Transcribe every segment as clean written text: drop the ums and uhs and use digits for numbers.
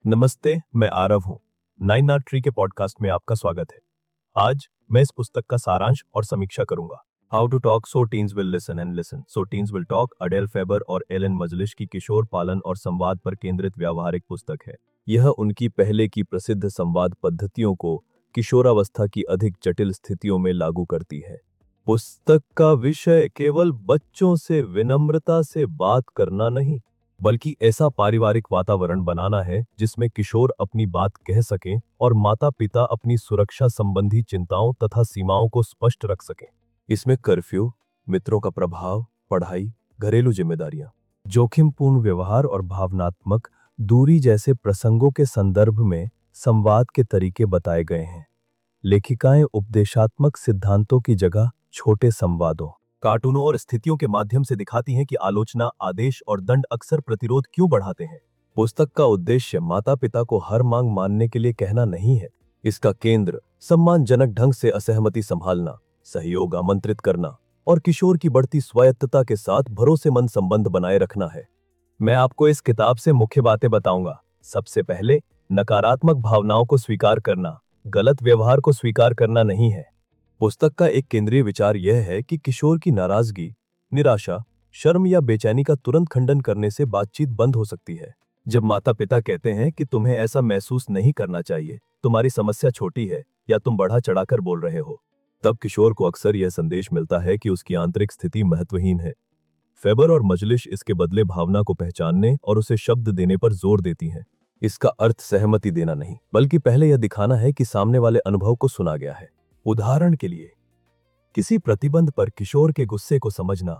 नमस्ते, मैं आरव हूँ। नाइन आर्ट ट्री के पॉडकास्ट में आपका स्वागत है। आज मैं इस पुस्तक का सारांश और समीक्षा करूंगा। How to talk so teens will listen and listen so teens will talk, Adele Faber और एलन मजलिश की किशोर पालन और संवाद पर केंद्रित व्यावहारिक पुस्तक है। यह उनकी पहले की प्रसिद्ध संवाद पद्धतियों को किशोरावस्था की अधिक जटिल स्थितियों में लागू करती है। पुस्तक का विषय केवल बच्चों से विनम्रता से बात करना नहीं, बल्कि ऐसा पारिवारिक वातावरण बनाना है जिसमें किशोर अपनी बात कह सकें और माता पिता अपनी सुरक्षा संबंधी चिंताओं तथा सीमाओं को स्पष्ट रख सकें। इसमें कर्फ्यू, मित्रों का प्रभाव, पढ़ाई, घरेलू जिम्मेदारियां, जोखिमपूर्ण व्यवहार और भावनात्मक दूरी जैसे प्रसंगों के संदर्भ में संवाद के तरीके बताए गए हैं। लेखिकाएं उपदेशात्मक सिद्धांतों की जगह छोटे संवादों, कार्टूनों और स्थितियों के माध्यम से दिखाती हैं कि आलोचना, आदेश और दंड अक्सर प्रतिरोध क्यों बढ़ाते हैं। पुस्तक का उद्देश्य माता पिता को हर मांग मानने के लिए कहना नहीं है। इसका केंद्र सम्मानजनक ढंग से असहमति संभालना, सहयोग आमंत्रित करना और किशोर की बढ़ती स्वायत्तता के साथ भरोसेमंद संबंध बनाए रखना है। मैं आपको इस किताब से मुख्य बातें बताऊंगा। सबसे पहले, नकारात्मक भावनाओं को स्वीकार करना, गलत व्यवहार को स्वीकार करना नहीं है। पुस्तक का एक केंद्रीय विचार यह है कि किशोर की नाराजगी, निराशा, शर्म या बेचैनी का तुरंत खंडन करने से बातचीत बंद हो सकती है। जब माता पिता कहते हैं कि तुम्हें ऐसा महसूस नहीं करना चाहिए, तुम्हारी समस्या छोटी है या तुम बढ़ा चढ़ाकर बोल रहे हो, तब किशोर को अक्सर यह संदेश मिलता है कि उसकी आंतरिक स्थिति महत्वहीन है। फेबर और मजलिश इसके बदले भावना को पहचानने और उसे शब्द देने पर जोर देती हैं। इसका अर्थ सहमति देना नहीं, बल्कि पहले यह दिखाना है कि सामने वाले अनुभव को सुना गया है। उदाहरण के लिए, किसी प्रतिबंध पर किशोर के गुस्से को समझना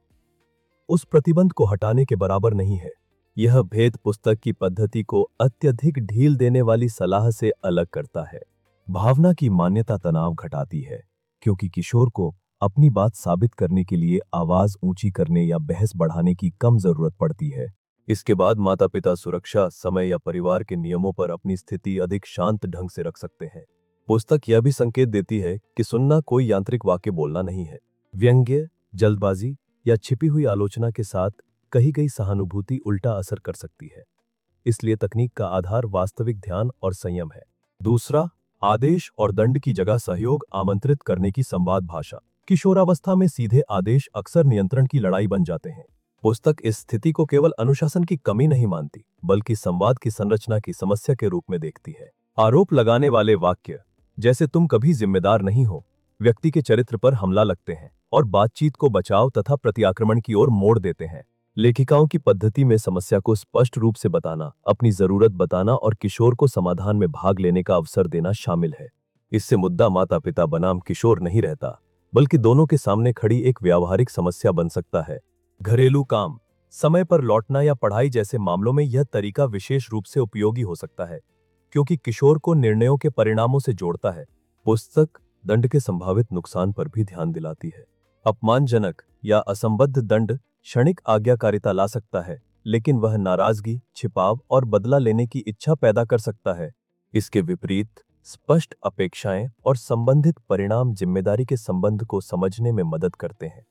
उस प्रतिबंध को हटाने के बराबर नहीं है। यह भेद पुस्तक की पद्धति को अत्यधिक ढील देने वाली सलाह से अलग करता है। भावना की मान्यता तनाव घटाती है, क्योंकि किशोर को अपनी बात साबित करने के लिए आवाज ऊंची करने या बहस बढ़ाने की कम जरूरत पड़ती है। इसके बाद माता पिता सुरक्षा, समय या परिवार के नियमों पर अपनी स्थिति अधिक शांत ढंग से रख सकते हैं। पुस्तक यह भी संकेत देती है कि सुनना कोई यांत्रिक वाक्य बोलना नहीं है। व्यंग्य, जल्दबाजी या छिपी हुई आलोचना के साथ कही गई सहानुभूति उल्टा असर कर सकती है। इसलिए तकनीक का आधार वास्तविक ध्यान और संयम है। दूसरा, आदेश और दंड की जगह सहयोग आमंत्रित करने की संवाद भाषा। किशोरावस्था में सीधे आदेश अक्सर नियंत्रण की लड़ाई बन जाते हैं। पुस्तक इस स्थिति को केवल अनुशासन की कमी नहीं मानती, बल्कि संवाद की संरचना की समस्या के रूप में देखती है। आरोप लगाने वाले वाक्य, जैसे तुम कभी जिम्मेदार नहीं हो, व्यक्ति के चरित्र पर हमला लगते हैं और बातचीत को बचाव तथा प्रतिआक्रमण की ओर मोड़ देते हैं। लेखिकाओं की पद्धति में समस्या को स्पष्ट रूप से बताना, अपनी जरूरत बताना और किशोर को समाधान में भाग लेने का अवसर देना शामिल है। इससे मुद्दा माता पिता बनाम किशोर नहीं रहता, बल्कि दोनों के सामने खड़ी एक व्यावहारिक समस्या बन सकता है। घरेलू काम, समय पर लौटना या पढ़ाई जैसे मामलों में यह तरीका विशेष रूप से उपयोगी हो सकता है, क्योंकि किशोर को निर्णयों के परिणामों से जोड़ता है। पुस्तक दंड के संभावित नुकसान पर भी ध्यान दिलाती है। अपमानजनक या असंबद्ध दंड क्षणिक आज्ञाकारिता ला सकता है, लेकिन वह नाराजगी, छिपाव और बदला लेने की इच्छा पैदा कर सकता है। इसके विपरीत, स्पष्ट अपेक्षाएं और संबंधित परिणाम जिम्मेदारी के संबंध को समझने में मदद करते हैं।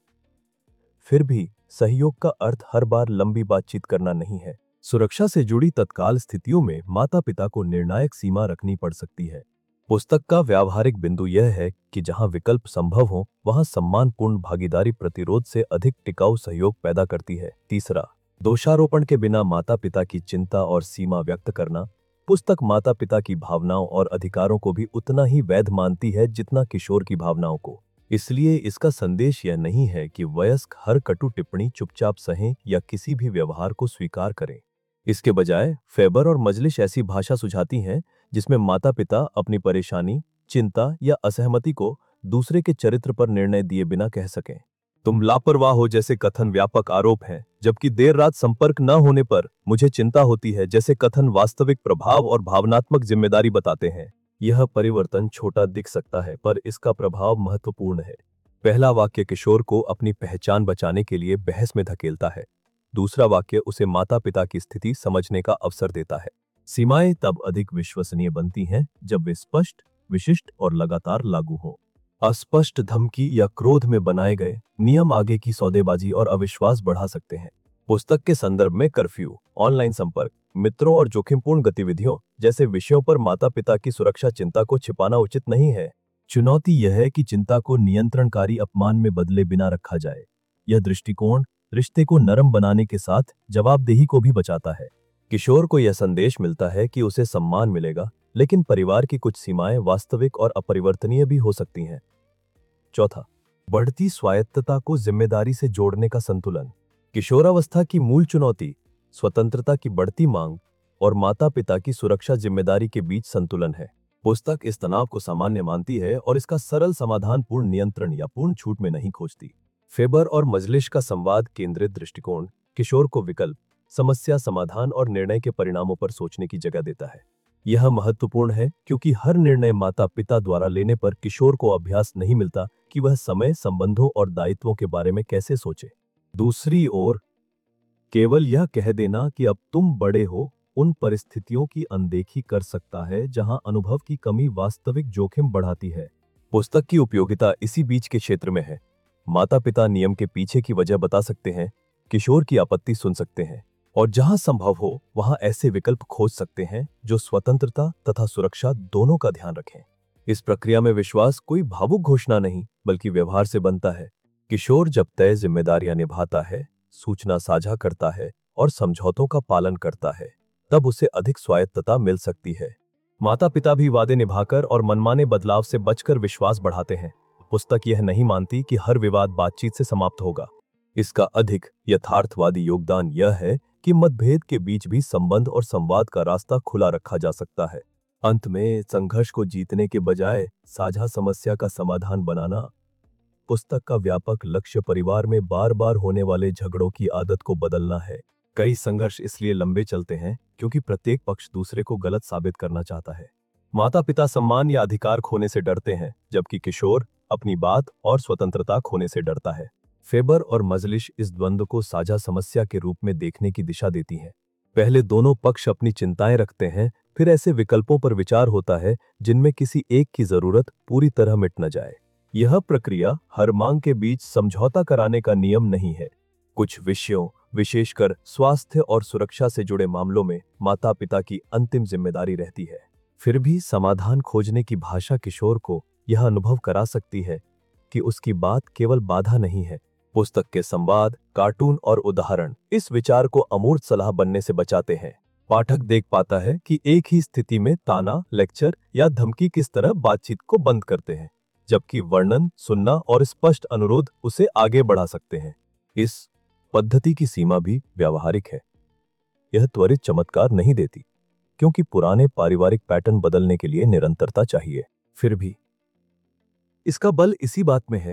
फिर भी सहयोग का अर्थ हर बार लंबी बातचीत करना नहीं है। सुरक्षा से जुड़ी तत्काल स्थितियों में माता पिता को निर्णायक सीमा रखनी पड़ सकती है। पुस्तक का व्यावहारिक बिंदु यह है कि जहां विकल्प संभव हो, वहां सम्मानपूर्ण भागीदारी प्रतिरोध से अधिक टिकाऊ सहयोग पैदा करती है। तीसरा, दोषारोपण के बिना माता पिता की चिंता और सीमा व्यक्त करना। पुस्तक माता पिता की भावनाओं और अधिकारों को भी उतना ही वैध मानती है जितना किशोर की भावनाओं को। इसलिए इसका संदेश यह नहीं है कि वयस्क हर कटु टिप्पणी चुपचाप सहें या किसी भी व्यवहार को स्वीकार करें। इसके बजाय फेबर और मजलिश ऐसी भाषा सुझाती हैं जिसमें माता पिता अपनी परेशानी, चिंता या असहमति को दूसरे के चरित्र पर निर्णय दिए बिना कह सकें। तुम लापरवाह हो जैसे कथन व्यापक आरोप हैं, जबकि देर रात संपर्क न होने पर मुझे चिंता होती है जैसे कथन वास्तविक प्रभाव और भावनात्मक जिम्मेदारी बताते हैं। यह परिवर्तन छोटा दिख सकता है, पर इसका प्रभाव महत्वपूर्ण है। पहला वाक्य किशोर को अपनी पहचान बचाने के लिए बहस में धकेलता है। दूसरा वाक्य उसे माता पिता की स्थिति समझने का अवसर देता है। सीमाएं तब अधिक विश्वसनीय बनती हैं जब वे स्पष्ट, विशिष्ट और लगातार लागू हों। अस्पष्ट धमकी या क्रोध में बनाए गए नियम आगे की सौदेबाजी और अविश्वास बढ़ा सकते हैं। पुस्तक के संदर्भ में कर्फ्यू, ऑनलाइन संपर्क, मित्रों और जोखिमपूर्ण गतिविधियों जैसे विषयों पर माता पिता की सुरक्षा चिंता को छिपाना उचित नहीं है। चुनौती यह है कि चिंता को नियंत्रणकारी अपमान में बदले बिना रखा जाए। यह दृष्टिकोण रिश्ते को नरम बनाने के साथ जवाबदेही को भी बचाता है। किशोर को यह संदेश मिलता है कि उसे सम्मान मिलेगा, लेकिन परिवार की कुछ सीमाएं वास्तविक और अपरिवर्तनीय भी हो सकती हैं। चौथा, बढ़ती स्वायत्तता को जिम्मेदारी से जोड़ने का संतुलन। किशोरावस्था की मूल चुनौती स्वतंत्रता की बढ़ती मांग और माता पिता की सुरक्षा जिम्मेदारी के बीच संतुलन है। पुस्तक इस तनाव को सामान्य मानती है और इसका सरल समाधान पूर्ण नियंत्रण या पूर्ण छूट में नहीं खोजती। फेबर और मजलिश का संवाद केंद्रित दृष्टिकोण किशोर को विकल्प, समस्या समाधान और निर्णय के परिणामों पर सोचने की जगह देता है। यह महत्वपूर्ण है क्योंकि हर निर्णय माता पिता द्वारा लेने पर किशोर को अभ्यास नहीं मिलता कि वह समय, संबंधों और दायित्वों के बारे में कैसे सोचे। दूसरी ओर, केवल यह कह देना कि अब तुम बड़े हो उन परिस्थितियों की अनदेखी कर सकता है जहां अनुभव की कमी वास्तविक जोखिम बढ़ाती है। पुस्तक की उपयोगिता इसी बीच के क्षेत्र में है। माता पिता नियम के पीछे की वजह बता सकते हैं, किशोर की आपत्ति सुन सकते हैं और जहां संभव हो वहां ऐसे विकल्प खोज सकते हैं जो स्वतंत्रता तथा सुरक्षा दोनों का ध्यान रखें। इस प्रक्रिया में विश्वास कोई भावुक घोषणा नहीं बल्कि व्यवहार से बनता है। किशोर जब तय जिम्मेदारियां निभाता है, सूचना साझा करता है और समझौतों का पालन करता है, तब उसे अधिक स्वायत्तता मिल सकती है। माता पिता भी वादे निभाकर और मनमाने बदलाव से बचकर विश्वास बढ़ाते हैं। पुस्तक यह नहीं मानती कि हर विवाद बातचीत से समाप्त होगा। इसका अधिक यथार्थवादी योगदान यह है कि मतभेद के बीच भी संबंध और संवाद का रास्ता खुला रखा जा सकता है। अंत में, संघर्ष को जीतने के बजाय साझा समस्या का समाधान बनाना। पुस्तक का व्यापक लक्ष्य परिवार में बार बार होने वाले झगड़ों की आदत को बदलना है। कई संघर्ष इसलिए लंबे चलते हैं क्योंकि प्रत्येक पक्ष दूसरे को गलत साबित करना चाहता है। माता पिता सम्मान या अधिकार खोने से डरते हैं, जबकि किशोर अपनी बात और स्वतंत्रता खोने से डरता है। फेबर और मजलिश इस द्वंद्व को साझा समस्या के रूप में देखने की दिशा देती हैं। पहले दोनों पक्ष अपनी चिंताएं रखते हैं, फिर ऐसे विकल्पों पर विचार होता है जिनमें किसी एक की जरूरत पूरी तरह मिट न जाए। यह प्रक्रिया हर मांग के बीच समझौता कराने का नियम नहीं है। कुछ विषयों, विशेषकर स्वास्थ्य और सुरक्षा से जुड़े मामलों में माता पिता की अंतिम जिम्मेदारी रहती है। फिर भी समाधान खोजने की भाषा किशोर को यह अनुभव करा सकती है कि उसकी बात केवल बाधा नहीं है। पुस्तक के संवाद, कार्टून और उदाहरण इस विचार को अमूर्त सलाह बनने से बचाते हैं। पाठक देख पाता है कि एक ही स्थिति में ताना, लेक्चर या धमकी किस तरह बातचीत को बंद करते हैं, जबकि वर्णन, सुनना और स्पष्ट अनुरोध उसे आगे बढ़ा सकते हैं। इस पद्धति की सीमा भी व्यावहारिक है। यह त्वरित चमत्कार नहीं देती, क्योंकि पुराने पारिवारिक पैटर्न बदलने के लिए निरंतरता चाहिए। फिर भी इसका बल इसी बात में है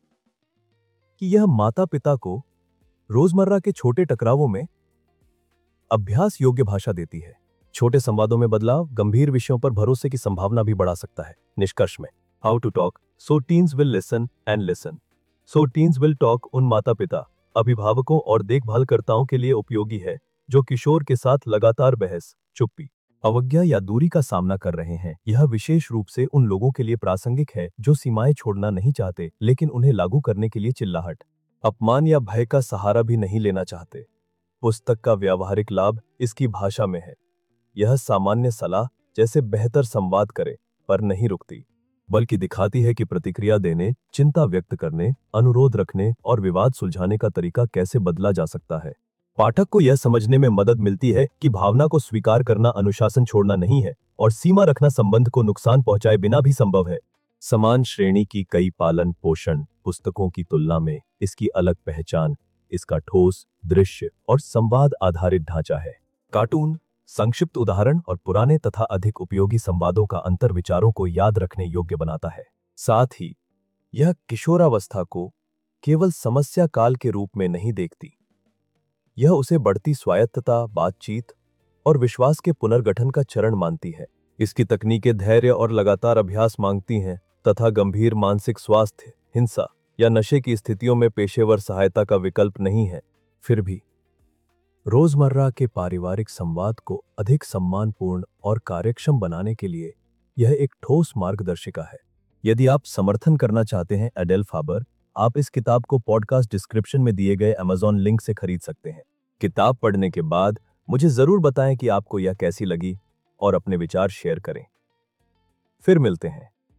कि यह माता पिता को रोजमर्रा के छोटे टकरावों में अभ्यास योग्य भाषा देती है। छोटे संवादों में बदलाव गंभीर विषयों पर भरोसे की संभावना भी बढ़ा सकता है। निष्कर्ष में, how to talk so teens will listen and listen so teens will talk उन माता पिता, अभिभावकों और देखभालकर्ताओं के लिए उपयोगी है जो किशोर के साथ लगातार बहस, चुप्पी, अवज्ञा या दूरी का सामना कर रहे हैं। यह विशेष रूप से उन लोगों के लिए प्रासंगिक है जो सीमाएं छोड़ना नहीं चाहते लेकिन उन्हें लागू करने के लिए चिल्लाहट, अपमान या भय का सहारा भी नहीं लेना चाहते। पुस्तक का व्यावहारिक लाभ इसकी भाषा में है। यह सामान्य सलाह जैसे बेहतर संवाद करे पर नहीं रुकती, बल्कि दिखाती है कि प्रतिक्रिया देने, चिंता व्यक्त करने, अनुरोध रखने और विवाद सुलझाने का तरीका कैसे बदला जा सकता है। पाठक को यह समझने में मदद मिलती है कि भावना को स्वीकार करना अनुशासन छोड़ना नहीं है और सीमा रखना संबंध को नुकसान पहुंचाए बिना भी संभव है। समान श्रेणी की कई पालन पोषण पुस्तकों की तुलना में इसकी अलग पहचान इसका ठोस, दृश्य और संवाद आधारित ढांचा है। कार्टून, संक्षिप्त उदाहरण और पुराने तथा अधिक उपयोगी संवादों का अंतर विचारों को याद रखने योग्य बनाता है। साथ ही यह किशोरावस्था को केवल समस्या काल के रूप में नहीं देखती, यह उसे बढ़ती स्वायत्तता, बातचीत और विश्वास के पुनर्गठन का चरण मानती है। इसकी तकनीकें धैर्य और लगातार अभ्यास मांगती हैं तथा गंभीर मानसिक स्वास्थ्य, हिंसा या नशे की स्थितियों में पेशेवर सहायता का विकल्प नहीं है। फिर भी रोजमर्रा के पारिवारिक संवाद को अधिक सम्मानपूर्ण और कार्यक्षम बनाने के लिए यह एक ठोस मार्गदर्शिका है। यदि आप समर्थन करना चाहते हैं एडेल फाबर, आप इस किताब को पॉडकास्ट डिस्क्रिप्शन में दिए गए अमेज़न लिंक से खरीद सकते हैं। किताब पढ़ने के बाद मुझे जरूर बताएं कि आपको यह कैसी लगी और अपने विचार शेयर करें। फिर मिलते हैं।